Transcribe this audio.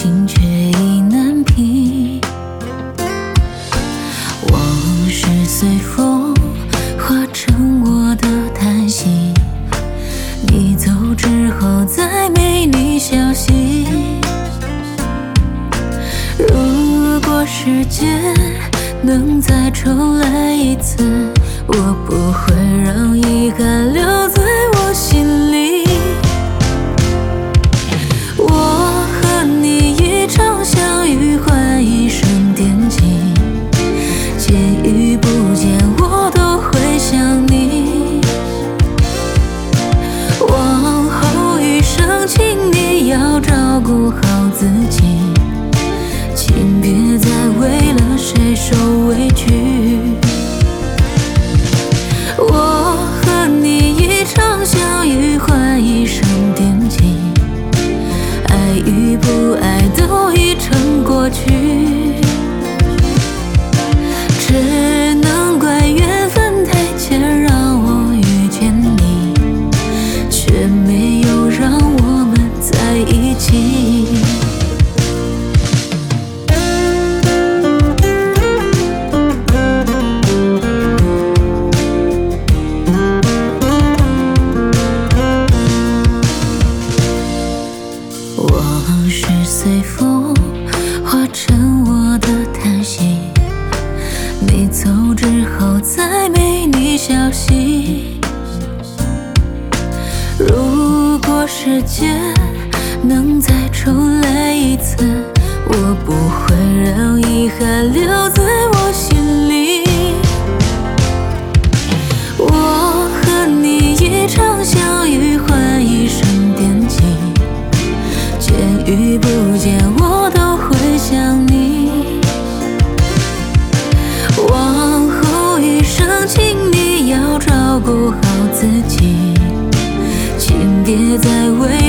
心却意难平。往事随风化成我的叹息，你走之后再没你消息。如果时间能再重来一次，我不会让遗憾留在我心里。我和你一场相遇换一生惦记，见与不见我都会想你。往后余生请你要照顾好自己，请别再为了谁受委屈。我和你一场相遇换一生惦记，爱与不爱都已成过去。只能怪缘分太浅，让我遇见你，却没有让我们在一起。往事随风化成我的叹息，你走之后再没你消息。如果时间能再重来一次，我不会让遗憾留在我心里。我和你一场相遇换一生惦记，见与不见我都会想你。往后余生请你要照顾好自己，请别再为